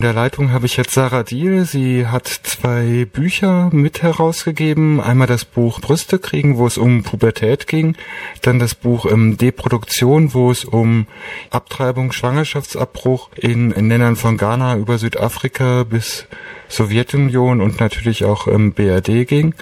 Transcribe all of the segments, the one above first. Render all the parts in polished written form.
In der Leitung habe ich jetzt Sarah Diehl. Sie hat 2 Bücher mit herausgegeben. Einmal das Buch Brüste kriegen, wo es um Pubertät ging. Dann das Buch Deproduktion, wo es um Abtreibung, Schwangerschaftsabbruch in Ländern von Ghana über Südafrika bis Sowjetunion und natürlich auch BRD ging.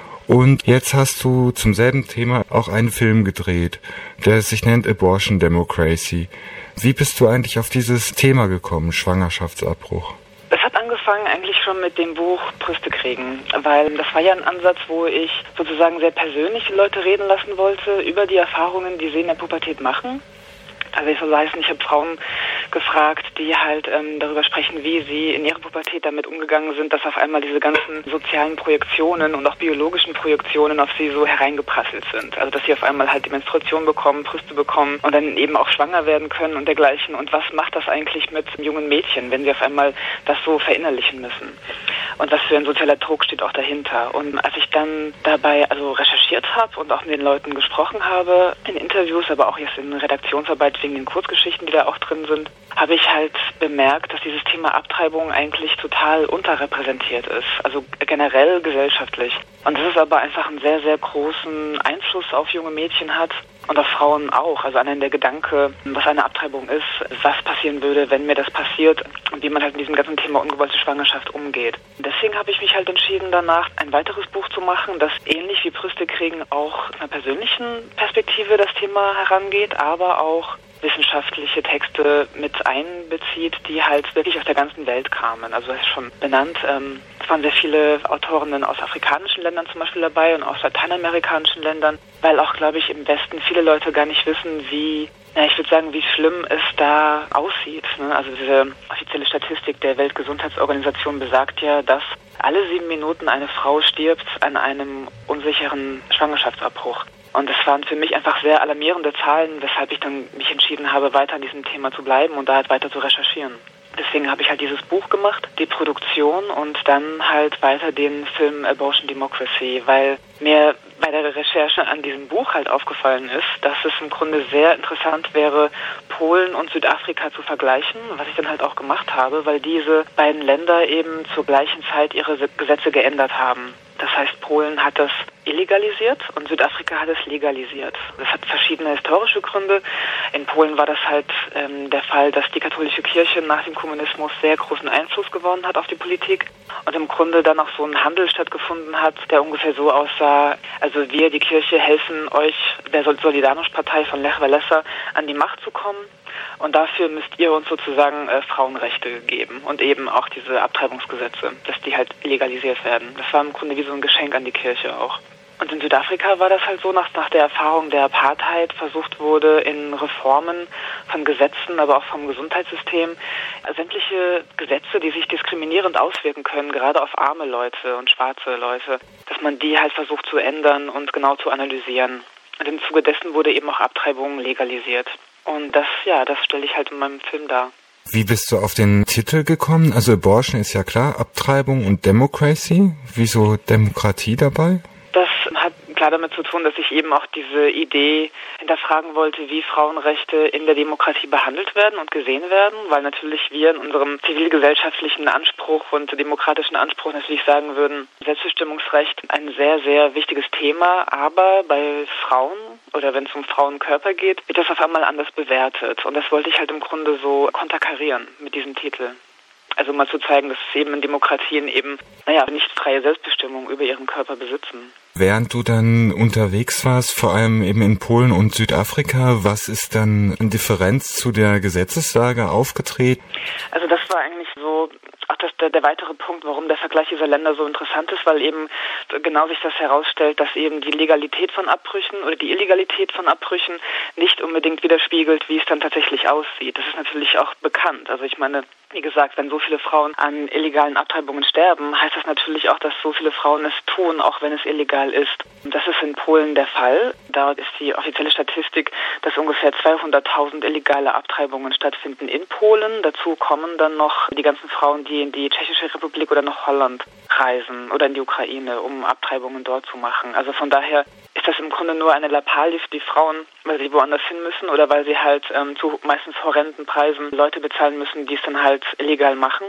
Und jetzt hast du zum selben Thema auch einen Film gedreht, der sich nennt Abortion Democracy. Wie bist du eigentlich auf dieses Thema gekommen, Schwangerschaftsabbruch? Es hat angefangen eigentlich schon mit dem Buch Brüste kriegen, weil das war ja ein Ansatz, wo ich sozusagen sehr persönlich die Leute reden lassen wollte über die Erfahrungen, die sie in der Pubertät machen. Also ich habe Frauen gefragt, die halt darüber sprechen, wie sie in ihrer Pubertät damit umgegangen sind, dass auf einmal diese ganzen sozialen Projektionen und auch biologischen Projektionen auf sie so hereingeprasselt sind. Also dass sie auf einmal halt die Menstruation bekommen, Brüste bekommen und dann eben auch schwanger werden können und dergleichen. Und was macht das eigentlich mit jungen Mädchen, wenn sie auf einmal das so verinnerlichen müssen? Und was für ein sozialer Druck steht auch dahinter. Und als ich dann dabei recherchiert habe und auch mit den Leuten gesprochen habe, in Interviews, aber auch jetzt in Redaktionsarbeit wegen den Kurzgeschichten, die da auch drin sind, habe ich halt bemerkt, dass dieses Thema Abtreibung eigentlich total unterrepräsentiert ist. Also generell gesellschaftlich. Und dass es aber einfach einen sehr, sehr großen Einfluss auf junge Mädchen hat. Und auf Frauen auch. Also allein der Gedanke, was eine Abtreibung ist, was passieren würde, wenn mir das passiert und wie man halt mit diesem ganzen Thema ungewollte Schwangerschaft umgeht. Und deswegen habe ich mich halt entschieden, danach ein weiteres Buch zu machen, das ähnlich wie Brüste kriegen auch aus einer persönlichen Perspektive das Thema herangeht, aber auch wissenschaftliche Texte mit einbezieht, die halt wirklich aus der ganzen Welt kamen. Also das ist schon benannt. Es waren sehr viele Autorinnen aus afrikanischen Ländern zum Beispiel dabei und aus lateinamerikanischen Ländern, weil auch, glaube ich, im Westen viele Leute gar nicht wissen, wie schlimm es da aussieht. Also diese offizielle Statistik der Weltgesundheitsorganisation besagt ja, dass alle 7 Minuten eine Frau stirbt an einem unsicheren Schwangerschaftsabbruch. Und das waren für mich einfach sehr alarmierende Zahlen, weshalb ich dann mich entschieden habe, weiter an diesem Thema zu bleiben und da halt weiter zu recherchieren. Deswegen habe ich halt dieses Buch gemacht, die Produktion und dann halt weiter den Film Abortion Democracy, weil mir bei der Recherche an diesem Buch halt aufgefallen ist, dass es im Grunde sehr interessant wäre, Polen und Südafrika zu vergleichen, was ich dann halt auch gemacht habe, weil diese beiden Länder eben zur gleichen Zeit ihre Gesetze geändert haben. Das heißt, Polen hat das illegalisiert und Südafrika hat es legalisiert. Das hat verschiedene historische Gründe. In Polen war das halt der Fall, dass die katholische Kirche nach dem Kommunismus sehr großen Einfluss gewonnen hat auf die Politik und im Grunde dann auch so ein Handel stattgefunden hat, der ungefähr so aussah, also wir, die Kirche, helfen euch, der Solidarność-Partei von Lech Walesa, an die Macht zu kommen. Und dafür müsst ihr uns sozusagen Frauenrechte geben und eben auch diese Abtreibungsgesetze, dass die halt legalisiert werden. Das war im Grunde wie so ein Geschenk an die Kirche auch. Und in Südafrika war das halt so, nach der Erfahrung der Apartheid versucht wurde, in Reformen von Gesetzen, aber auch vom Gesundheitssystem, sämtliche Gesetze, die sich diskriminierend auswirken können, gerade auf arme Leute und schwarze Leute, dass man die halt versucht zu ändern und genau zu analysieren. Und im Zuge dessen wurde eben auch Abtreibung legalisiert. Und das stelle ich halt in meinem Film dar. Wie bist du auf den Titel gekommen? Also Abortion ist ja klar, Abtreibung und Democracy. Wieso Demokratie dabei? Das hat klar damit zu tun, dass ich eben auch diese Idee hinterfragen wollte, wie Frauenrechte in der Demokratie behandelt werden und gesehen werden, weil natürlich wir in unserem zivilgesellschaftlichen Anspruch und demokratischen Anspruch natürlich sagen würden, Selbstbestimmungsrecht ein sehr, sehr wichtiges Thema, aber bei Frauen oder wenn es um Frauenkörper geht, wird das auf einmal anders bewertet. Und das wollte ich halt im Grunde so konterkarieren mit diesem Titel. Also mal zu zeigen, dass es eben in Demokratien eben, nicht freie Selbstbestimmung über ihren Körper besitzen. Während du dann unterwegs warst, vor allem eben in Polen und Südafrika, was ist dann in Differenz zu der Gesetzeslage aufgetreten? Also das war eigentlich so auch der weitere Punkt, warum der Vergleich dieser Länder so interessant ist, weil eben genau sich das herausstellt, dass eben die Legalität von Abbrüchen oder die Illegalität von Abbrüchen nicht unbedingt widerspiegelt, wie es dann tatsächlich aussieht. Das ist natürlich auch bekannt. Also ich meine, wie gesagt, wenn so viele Frauen an illegalen Abtreibungen sterben, heißt das natürlich auch, dass so viele Frauen es tun, auch wenn es illegal ist. Und das ist in Polen der Fall. Da ist die offizielle Statistik, dass ungefähr 200.000 illegale Abtreibungen stattfinden in Polen. Dazu kommen dann noch die ganzen Frauen, die in die Tschechische Republik oder nach Holland reisen oder in die Ukraine, um Abtreibungen dort zu machen. Also von daher ist das im Grunde nur eine Lappalie für die Frauen, weil sie woanders hin müssen oder weil sie halt zu meistens horrenden Preisen Leute bezahlen müssen, die es dann halt illegal machen.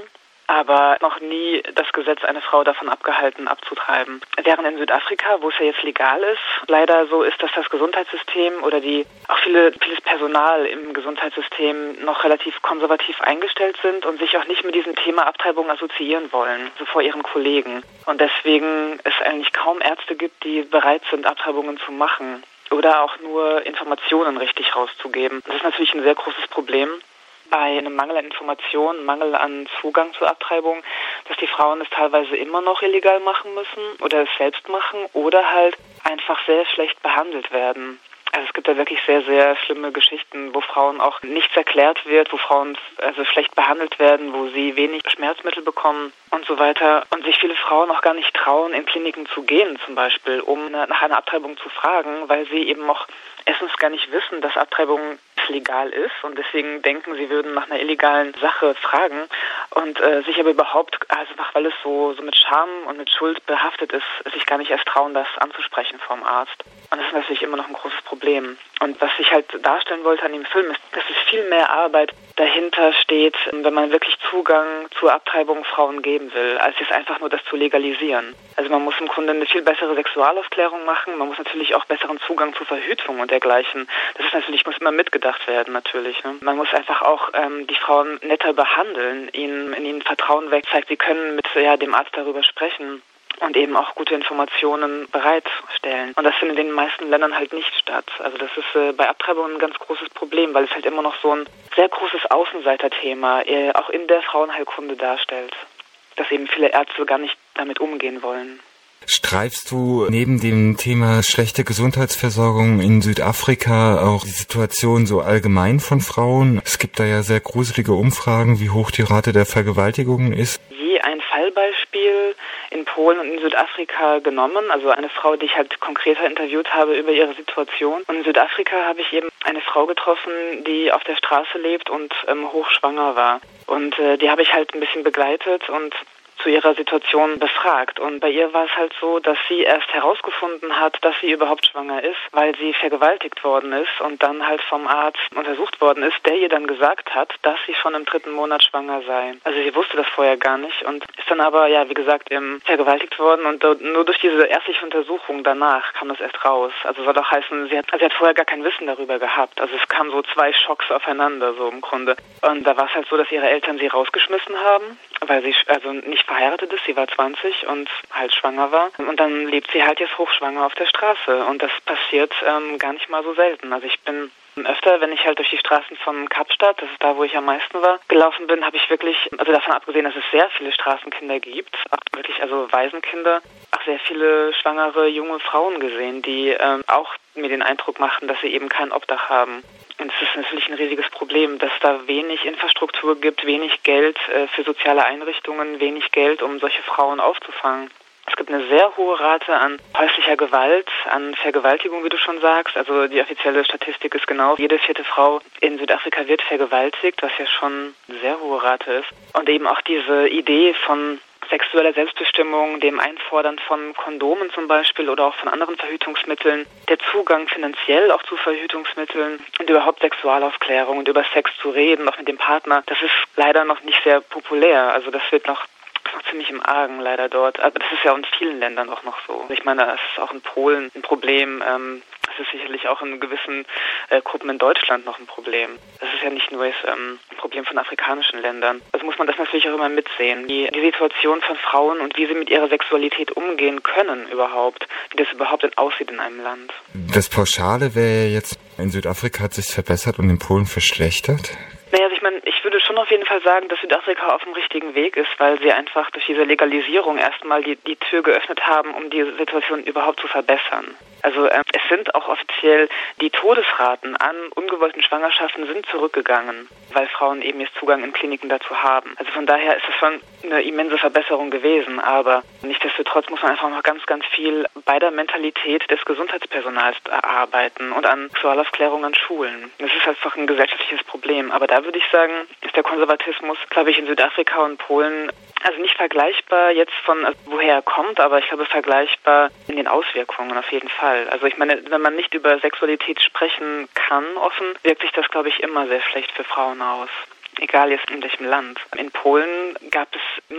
aber noch nie das Gesetz eine Frau davon abgehalten, abzutreiben. Während in Südafrika, wo es ja jetzt legal ist, leider so ist, dass das Gesundheitssystem oder auch vieles Personal im Gesundheitssystem noch relativ konservativ eingestellt sind und sich auch nicht mit diesem Thema Abtreibung assoziieren wollen, so vor ihren Kollegen. Und deswegen es eigentlich kaum Ärzte gibt, die bereit sind, Abtreibungen zu machen oder auch nur Informationen richtig rauszugeben. Das ist natürlich ein sehr großes Problem bei einem Mangel an Informationen, Mangel an Zugang zur Abtreibung, dass die Frauen es teilweise immer noch illegal machen müssen oder es selbst machen oder halt einfach sehr schlecht behandelt werden. Also es gibt da wirklich sehr, sehr schlimme Geschichten, wo Frauen auch nichts erklärt wird, wo Frauen also schlecht behandelt werden, wo sie wenig Schmerzmittel bekommen und so weiter. Und sich viele Frauen auch gar nicht trauen, in Kliniken zu gehen zum Beispiel, um nach einer Abtreibung zu fragen, weil sie eben auch erstens gar nicht wissen, dass Abtreibung legal ist und deswegen denken, sie würden nach einer illegalen Sache fragen und sich aber überhaupt, also einfach weil es so mit Scham und mit Schuld behaftet ist, sich gar nicht erst trauen, das anzusprechen vom Arzt. Und das ist natürlich immer noch ein großes Problem. Und was ich halt darstellen wollte an dem Film ist, dass es viel mehr Arbeit dahinter steht, wenn man wirklich Zugang zur Abtreibung Frauen geben will, als jetzt einfach nur das zu legalisieren. Also man muss im Grunde eine viel bessere Sexualaufklärung machen, man muss natürlich auch besseren Zugang zur Verhütung und dergleichen. Das ist natürlich, muss immer mitgedacht werden natürlich. Ne? Man muss einfach auch die Frauen netter behandeln, in ihnen Vertrauen wegzeigen, sie können mit dem Arzt darüber sprechen und eben auch gute Informationen bereitstellen. Und das findet in den meisten Ländern halt nicht statt. Also das ist bei Abtreibungen ein ganz großes Problem, weil es halt immer noch so ein sehr großes Außenseiterthema auch in der Frauenheilkunde darstellt, dass eben viele Ärzte gar nicht damit umgehen wollen. Streifst du neben dem Thema schlechte Gesundheitsversorgung in Südafrika auch die Situation so allgemein von Frauen? Es gibt da ja sehr gruselige Umfragen, wie hoch die Rate der Vergewaltigungen ist. Je ein Fallbeispiel in Polen und in Südafrika genommen, also eine Frau, die ich halt konkreter interviewt habe über ihre Situation. Und in Südafrika habe ich eben eine Frau getroffen, die auf der Straße lebt und hochschwanger war. Und die habe ich halt ein bisschen begleitet und zu ihrer Situation befragt. Und bei ihr war es halt so, dass sie erst herausgefunden hat, dass sie überhaupt schwanger ist, weil sie vergewaltigt worden ist und dann halt vom Arzt untersucht worden ist, der ihr dann gesagt hat, dass sie schon im 3. Monat schwanger sei. Also sie wusste das vorher gar nicht und ist dann aber, wie gesagt, vergewaltigt worden und nur durch diese ärztliche Untersuchung danach kam das erst raus. Also soll auch heißen, sie hat vorher gar kein Wissen darüber gehabt. Also es kamen so 2 Schocks aufeinander, so im Grunde. Und da war es halt so, dass ihre Eltern sie rausgeschmissen haben, weil sie also nicht verheiratet ist, sie war 20 und halt schwanger war. Und dann lebt sie halt jetzt hochschwanger auf der Straße. Und das passiert gar nicht mal so selten. Also ich bin öfter, wenn ich halt durch die Straßen von Kapstadt, das ist da, wo ich am meisten war, gelaufen bin, habe ich wirklich, also davon abgesehen, dass es sehr viele Straßenkinder gibt, auch wirklich, also Waisenkinder, auch sehr viele schwangere junge Frauen gesehen, die auch mir den Eindruck machten, dass sie eben kein Obdach haben. Und es ist natürlich ein riesiges Problem, dass da wenig Infrastruktur gibt, wenig Geld für soziale Einrichtungen, wenig Geld, um solche Frauen aufzufangen. Es gibt eine sehr hohe Rate an häuslicher Gewalt, an Vergewaltigung, wie du schon sagst. Also die offizielle Statistik ist genau, jede 4. Frau in Südafrika wird vergewaltigt, was ja schon eine sehr hohe Rate ist. Und eben auch diese Idee von sexueller Selbstbestimmung, dem Einfordern von Kondomen zum Beispiel oder auch von anderen Verhütungsmitteln, der Zugang finanziell auch zu Verhütungsmitteln und überhaupt Sexualaufklärung und über Sex zu reden, auch mit dem Partner, das ist leider noch nicht sehr populär. Also das wird noch ziemlich im Argen leider dort. Aber das ist ja in vielen Ländern auch noch so. Ich meine, das ist auch in Polen ein Problem. Das ist sicherlich auch in gewissen Gruppen in Deutschland noch ein Problem. Das ist ja nicht nur ein Problem von afrikanischen Ländern. Also muss man das natürlich auch immer mitsehen. Die Situation von Frauen und wie sie mit ihrer Sexualität umgehen können überhaupt. Wie das überhaupt aussieht in einem Land. Das Pauschale wäre jetzt, in Südafrika hat sich verbessert und in Polen verschlechtert? Naja, also ich würde schon auf jeden Fall sagen, dass Südafrika auf dem richtigen Weg ist, weil sie einfach durch diese Legalisierung erstmal die Tür geöffnet haben, um die Situation überhaupt zu verbessern. Also es sind auch offiziell die Todesraten an ungewollten Schwangerschaften sind zurückgegangen, weil Frauen eben jetzt Zugang in Kliniken dazu haben. Also von daher ist es schon eine immense Verbesserung gewesen, aber nichtsdestotrotz muss man einfach noch ganz, ganz viel bei der Mentalität des Gesundheitspersonals arbeiten und an Sexualaufklärung an Schulen. Das ist einfach ein gesellschaftliches Problem, aber da würde ich sagen, ist der Konservatismus, glaube ich, in Südafrika und Polen also nicht vergleichbar jetzt woher er kommt, aber ich glaube vergleichbar in den Auswirkungen auf jeden Fall. Also ich meine, wenn man nicht über Sexualität sprechen kann offen, wirkt sich das, glaube ich, immer sehr schlecht für Frauen aus. Egal jetzt in welchem Land. In Polen gab es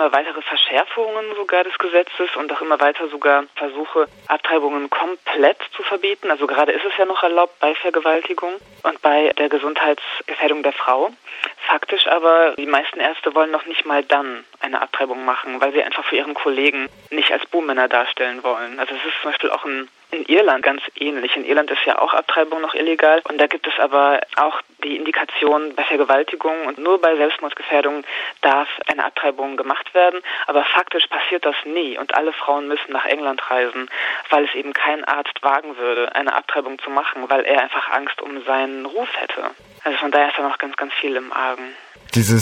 immer weitere Verschärfungen sogar des Gesetzes und auch immer weiter sogar Versuche, Abtreibungen komplett zu verbieten. Also gerade ist es ja noch erlaubt bei Vergewaltigung und bei der Gesundheitsgefährdung der Frau. Faktisch aber, die meisten Ärzte wollen noch nicht mal dann eine Abtreibung machen, weil sie einfach für ihren Kollegen nicht als Buhmänner darstellen wollen. Also es ist zum Beispiel auch in Irland ganz ähnlich. In Irland ist ja auch Abtreibung noch illegal und da gibt es aber auch die Indikation bei Vergewaltigung und nur bei Selbstmordgefährdung darf eine Abtreibung gemacht werden, aber faktisch passiert das nie und alle Frauen müssen nach England reisen, weil es eben kein Arzt wagen würde, eine Abtreibung zu machen, weil er einfach Angst um seinen Ruf hätte. Also von daher ist da noch ganz, ganz viel im Argen. Diese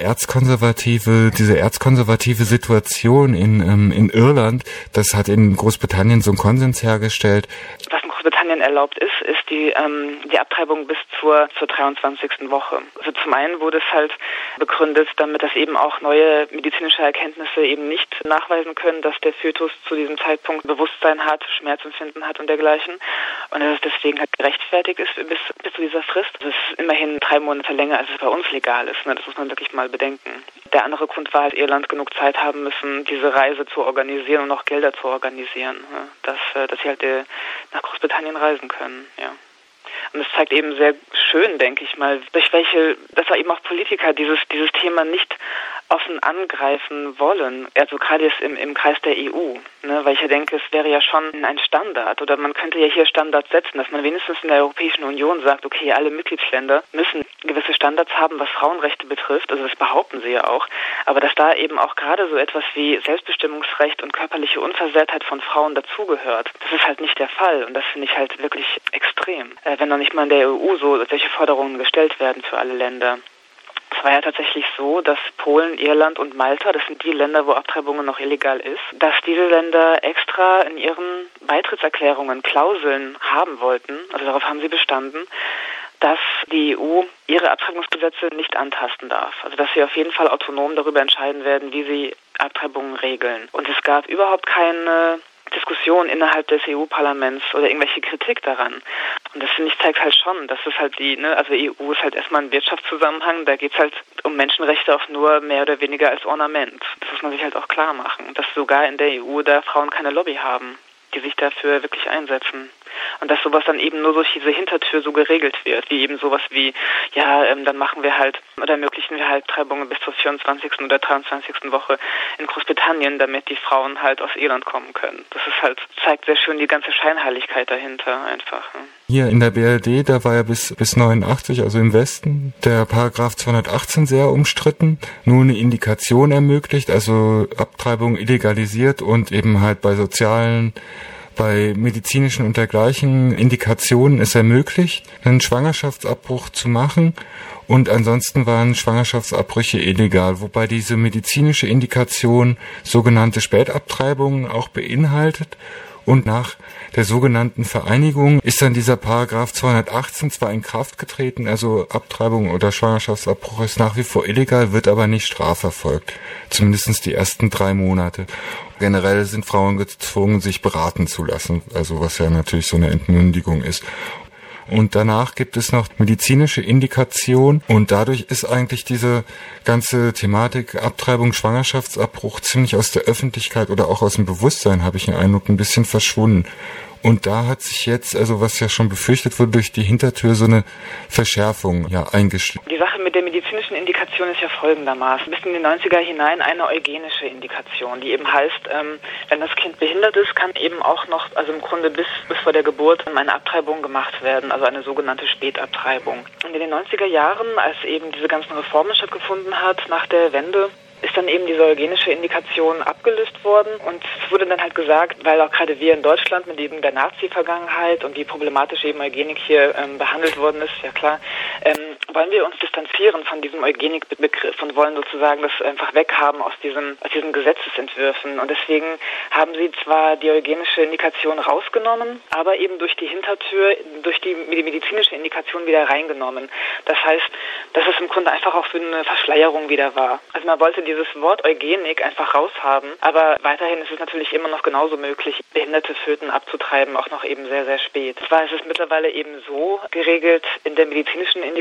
erzkonservative Situation in Irland, das hat in Großbritannien so einen Konsens hergestellt. Was in Großbritannien erlaubt ist die Abtreibung bis zur 23. Woche. Also zum einen wurde es halt begründet, damit das eben auch neue medizinische Erkenntnisse eben nicht nachweisen können, dass der Fötus zu diesem Zeitpunkt Bewusstsein hat, Schmerzempfinden hat und dergleichen. Und dass es deswegen halt gerechtfertigt ist bis zu dieser Frist. Das ist immerhin 3 Monate länger, als es bei uns legal ist. Ne? Das muss man wirklich mal bedenken. Der andere Grund war halt, Irland genug Zeit haben müssen, diese Reise zu organisieren und auch Gelder zu organisieren, ne? Dass sie halt nach Großbritannien reisen können, ja. Und es zeigt eben sehr schön, denke ich mal, dass auch eben auch Politiker dieses Thema nicht offen angreifen wollen, also gerade jetzt im Kreis der EU, ne, weil ich ja denke, es wäre ja schon ein Standard oder man könnte ja hier Standards setzen, dass man wenigstens in der Europäischen Union sagt, okay, alle Mitgliedsländer müssen gewisse Standards haben, was Frauenrechte betrifft, also das behaupten sie ja auch, aber dass da eben auch gerade so etwas wie Selbstbestimmungsrecht und körperliche Unversehrtheit von Frauen dazugehört, das ist halt nicht der Fall und das finde ich halt wirklich extrem, wenn noch nicht mal in der EU solche Forderungen gestellt werden für alle Länder. Es war ja tatsächlich so, dass Polen, Irland und Malta, das sind die Länder, wo Abtreibungen noch illegal ist, dass diese Länder extra in ihren Beitrittserklärungen Klauseln haben wollten, also darauf haben sie bestanden, dass die EU ihre Abtreibungsgesetze nicht antasten darf. Also dass sie auf jeden Fall autonom darüber entscheiden werden, wie sie Abtreibungen regeln. Und es gab überhaupt keine Diskussion innerhalb des EU-Parlaments oder irgendwelche Kritik daran. Und das, finde ich, zeigt halt schon, dass es halt also EU ist halt erstmal ein Wirtschaftszusammenhang, da geht es halt um Menschenrechte auch nur mehr oder weniger als Ornament. Das muss man sich halt auch klar machen, dass sogar in der EU da Frauen keine Lobby haben, die sich dafür wirklich einsetzen. Und dass sowas dann eben nur durch diese Hintertür so geregelt wird, wie eben sowas wie, dann machen wir halt oder ermöglichen wir halt Abtreibungen bis zur 24. oder 23. Woche in Großbritannien, damit die Frauen halt aus Irland kommen können. Das ist halt, zeigt sehr schön die ganze Scheinheiligkeit dahinter einfach. Ne? Hier in der BRD, da war ja bis 89, also im Westen, der Paragraph 218 sehr umstritten, nur eine Indikation ermöglicht, also Abtreibung illegalisiert und eben halt bei medizinischen und dergleichen Indikationen ist ermöglicht, einen Schwangerschaftsabbruch zu machen und ansonsten waren Schwangerschaftsabbrüche illegal, wobei diese medizinische Indikation sogenannte Spätabtreibungen auch beinhaltet und nach der sogenannten Vereinigung ist dann dieser Paragraph 218 zwar in Kraft getreten, also Abtreibung oder Schwangerschaftsabbruch ist nach wie vor illegal, wird aber nicht strafverfolgt, zumindest die ersten 3 Monate. Generell sind Frauen gezwungen, sich beraten zu lassen, also was ja natürlich so eine Entmündigung ist. Und danach gibt es noch medizinische Indikation und dadurch ist eigentlich diese ganze Thematik Abtreibung, Schwangerschaftsabbruch ziemlich aus der Öffentlichkeit oder auch aus dem Bewusstsein, habe ich den Eindruck, ein bisschen verschwunden. Und da hat sich jetzt, also was ja schon befürchtet wurde, durch die Hintertür so eine Verschärfung eingeschlichen. Die Sache mit der medizinischen Indikation ist ja folgendermaßen. Bis in die 90er hinein eine eugenische Indikation, die eben heißt, wenn das Kind behindert ist, kann eben auch noch, also im Grunde bis vor der Geburt eine Abtreibung gemacht werden, also eine sogenannte Spätabtreibung. Und in den 90er Jahren, als eben diese ganzen Reformen stattgefunden hat, nach der Wende, ist dann eben diese eugenische Indikation abgelöst worden und es wurde dann halt gesagt, weil auch gerade wir in Deutschland mit eben der Nazi-Vergangenheit und wie problematisch eben Eugenik hier behandelt worden ist, ja klar, wollen wir uns distanzieren von diesem Eugenik-Begriff und wollen sozusagen das einfach weghaben aus diesen Gesetzesentwürfen. Und deswegen haben sie zwar die eugenische Indikation rausgenommen, aber eben durch die Hintertür, durch die medizinische Indikation wieder reingenommen. Das heißt, dass es im Grunde einfach auch so eine Verschleierung wieder war. Also man wollte dieses Wort Eugenik einfach raushaben, aber weiterhin ist es natürlich immer noch genauso möglich, behinderte Föten abzutreiben, auch noch eben sehr, sehr spät. Zwar ist es mittlerweile eben so geregelt in der medizinischen Indikation,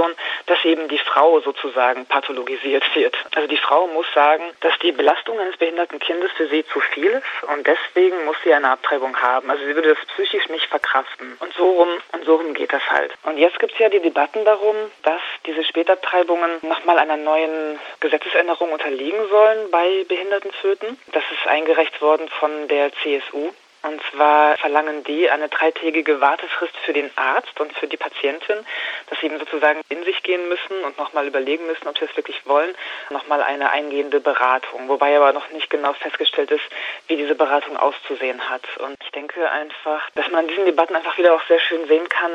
Diskussion, dass eben die Frau sozusagen pathologisiert wird. Also die Frau muss sagen, dass die Belastung eines behinderten Kindes für sie zu viel ist und deswegen muss sie eine Abtreibung haben. Also sie würde das psychisch nicht verkraften. Und so rum geht das halt. Und jetzt gibt es ja die Debatten darum, dass diese Spätabtreibungen nochmal einer neuen Gesetzesänderung unterliegen sollen bei behinderten Föten. Das ist eingereicht worden von der CSU. Und zwar verlangen die eine 3-tägige Wartefrist für den Arzt und für die Patientin, dass sie eben sozusagen in sich gehen müssen und nochmal überlegen müssen, ob sie das wirklich wollen. Nochmal eine eingehende Beratung, wobei aber noch nicht genau festgestellt ist, wie diese Beratung auszusehen hat. Und ich denke einfach, dass man an diesen Debatten einfach wieder auch sehr schön sehen kann,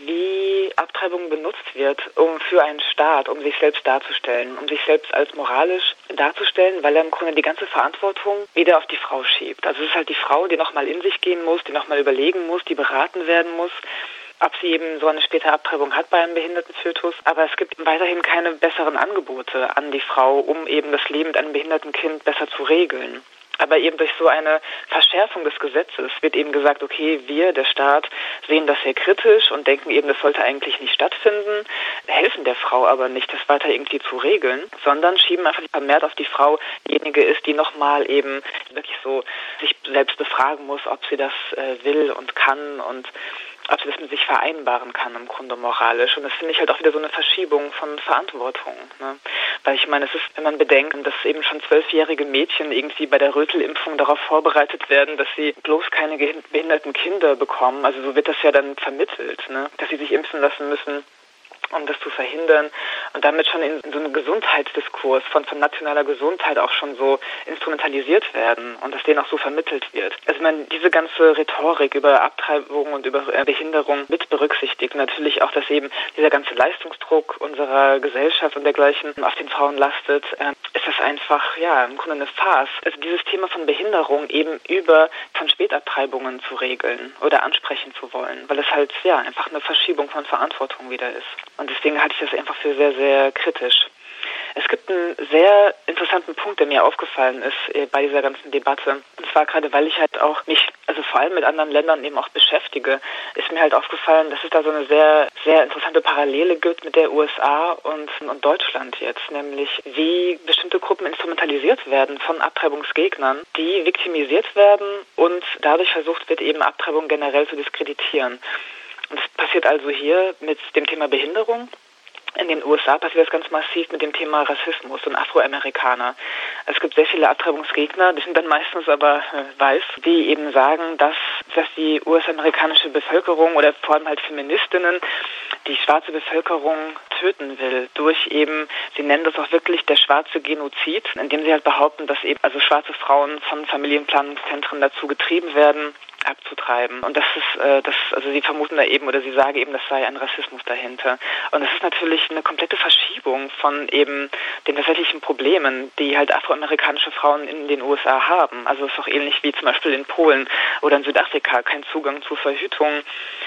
wie Abtreibung benutzt wird, um für einen Staat, um sich selbst darzustellen, um sich selbst als moralisch darzustellen, weil er im Grunde die ganze Verantwortung wieder auf die Frau schiebt. Also es ist halt die Frau, die nochmal in sich gehen muss, die nochmal überlegen muss, die beraten werden muss, ob sie eben so eine späte Abtreibung hat bei einem behinderten Fötus. Aber es gibt weiterhin keine besseren Angebote an die Frau, um eben das Leben mit einem behinderten Kind besser zu regeln. Aber eben durch so eine Verschärfung des Gesetzes wird eben gesagt, okay, wir, der Staat, sehen das sehr kritisch und denken eben, das sollte eigentlich nicht stattfinden, helfen der Frau aber nicht, das weiter irgendwie zu regeln, sondern schieben einfach vermehrt auf die Frau, diejenige ist, die nochmal eben wirklich so sich selbst befragen muss, ob sie das will und kann und ob sie das mit sich vereinbaren kann im Grunde moralisch. Und das finde ich halt auch wieder so eine Verschiebung von Verantwortung. Ne? Weil ich meine, es ist, wenn man bedenkt, dass eben schon 12-jährige Mädchen irgendwie bei der Rötelimpfung darauf vorbereitet werden, dass sie bloß keine behinderten Kinder bekommen. Also so wird das ja dann vermittelt, ne? Dass sie sich impfen lassen müssen, um das zu verhindern und damit schon in so einem Gesundheitsdiskurs von nationaler Gesundheit auch schon so instrumentalisiert werden und dass denen auch so vermittelt wird. Also man diese ganze Rhetorik über Abtreibung und über Behinderung mit berücksichtigt. Natürlich auch, dass eben dieser ganze Leistungsdruck unserer Gesellschaft und dergleichen auf den Frauen lastet, ist das einfach, ja, im Grunde eine Farce. Also dieses Thema von Behinderung eben von Spätabtreibungen zu regeln oder ansprechen zu wollen, weil es halt, ja, einfach eine Verschiebung von Verantwortung wieder ist. Und deswegen halte ich das einfach für sehr, sehr kritisch. Es gibt einen sehr interessanten Punkt, der mir aufgefallen ist bei dieser ganzen Debatte. Und zwar gerade, weil ich halt auch mich, also vor allem mit anderen Ländern eben auch beschäftige, ist mir halt aufgefallen, dass es da so eine sehr, sehr interessante Parallele gibt mit der USA und Deutschland jetzt. Nämlich, wie bestimmte Gruppen instrumentalisiert werden von Abtreibungsgegnern, die viktimisiert werden und dadurch versucht wird, eben Abtreibung generell zu diskreditieren. Und das passiert also hier mit dem Thema Behinderung. In den USA passiert das ganz massiv mit dem Thema Rassismus und Afroamerikaner. Es gibt sehr viele Abtreibungsgegner, die sind dann meistens aber weiß, die eben sagen, dass die US-amerikanische Bevölkerung oder vor allem halt Feministinnen die schwarze Bevölkerung töten will durch eben, sie nennen das auch wirklich der schwarze Genozid, indem sie halt behaupten, dass eben also schwarze Frauen von Familienplanungszentren dazu getrieben werden, abzutreiben. Und das ist, also sie vermuten da eben oder sie sagen eben, das sei ein Rassismus dahinter. Und das ist natürlich eine komplette Verschiebung von eben den tatsächlichen Problemen, die halt afroamerikanische Frauen in den USA haben. Also es ist auch ähnlich wie zum Beispiel in Polen oder in Südafrika, kein Zugang zu Verhütung,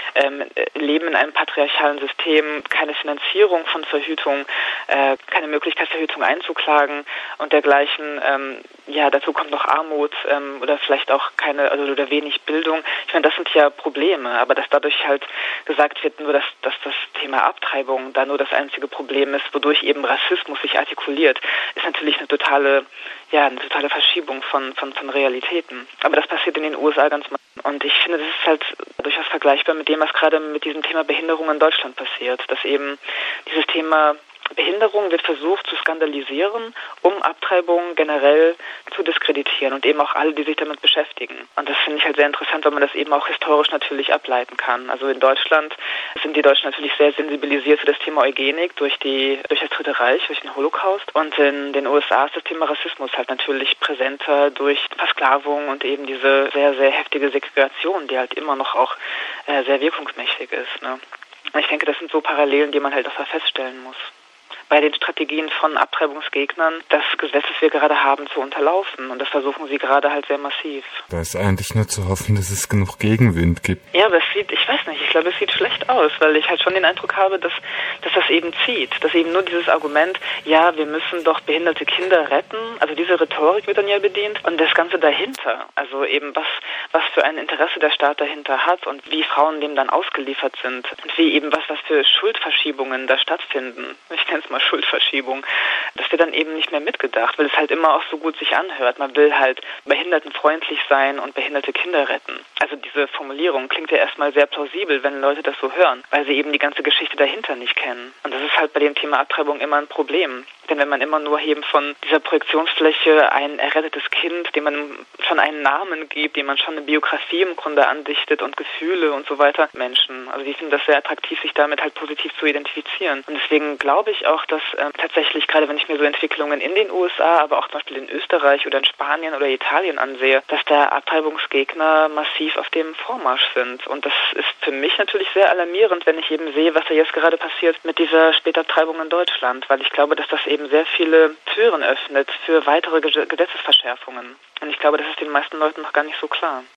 leben in einem patriarchalen System, keine Finanzierung von Verhütung, keine Möglichkeit, Verhütung einzuklagen und dergleichen. Ja, dazu kommt noch Armut oder vielleicht auch keine, also oder wenig Bildung. Ich meine, das sind ja Probleme, aber dass dadurch halt gesagt wird, nur dass das Thema Abtreibung da nur das einzige Problem ist, wodurch eben Rassismus sich artikuliert, ist natürlich eine totale Verschiebung von Realitäten. Aber das passiert in den USA ganz massiv. Und ich finde, das ist halt durchaus vergleichbar mit dem, was gerade mit diesem Thema Behinderung in Deutschland passiert, dass eben dieses Thema Behinderung wird versucht zu skandalisieren, um Abtreibung generell zu diskreditieren und eben auch alle, die sich damit beschäftigen. Und das finde ich halt sehr interessant, weil man das eben auch historisch natürlich ableiten kann. Also in Deutschland sind die Deutschen natürlich sehr sensibilisiert für das Thema Eugenik durch das Dritte Reich, durch den Holocaust. Und in den USA ist das Thema Rassismus halt natürlich präsenter durch Versklavung und eben diese sehr, sehr heftige Segregation, die halt immer noch auch sehr wirkungsmächtig ist. Ne? Und ich denke, das sind so Parallelen, die man halt auch feststellen muss. Bei den Strategien von Abtreibungsgegnern das Gesetz, das wir gerade haben, zu unterlaufen. Und das versuchen sie gerade halt sehr massiv. Da ist eigentlich nur zu hoffen, dass es genug Gegenwind gibt. Ja, aber ich glaube, es sieht schlecht aus, weil ich halt schon den Eindruck habe, dass das eben zieht. Dass eben nur dieses Argument, ja, wir müssen doch behinderte Kinder retten, also diese Rhetorik wird dann ja bedient und das Ganze dahinter. Also eben, was für ein Interesse der Staat dahinter hat und wie Frauen dem dann ausgeliefert sind und wie eben was für Schuldverschiebungen da stattfinden. Ich nenne es mal Schuldverschiebung. Das wird dann eben nicht mehr mitgedacht, weil es halt immer auch so gut sich anhört. Man will halt behindertenfreundlich sein und behinderte Kinder retten. Also diese Formulierung klingt ja erstmal sehr plausibel, wenn Leute das so hören, weil sie eben die ganze Geschichte dahinter nicht kennen. Und das ist halt bei dem Thema Abtreibung immer ein Problem. Denn wenn man immer nur eben von dieser Projektionsfläche ein errettetes Kind, dem man schon einen Namen gibt, dem man schon eine Biografie im Grunde andichtet und Gefühle und so weiter, Menschen, also die finden das sehr attraktiv, sich damit halt positiv zu identifizieren. Und deswegen glaube ich auch, dass tatsächlich, gerade wenn ich mir so Entwicklungen in den USA, aber auch zum Beispiel in Österreich oder in Spanien oder Italien ansehe, dass da Abtreibungsgegner massiv auf dem Vormarsch sind. Und das ist für mich natürlich sehr alarmierend, wenn ich eben sehe, was da jetzt gerade passiert mit dieser Spätabtreibung in Deutschland, weil ich glaube, dass das eben sehr viele Türen öffnet für weitere Gesetzesverschärfungen. Und ich glaube, das ist den meisten Leuten noch gar nicht so klar.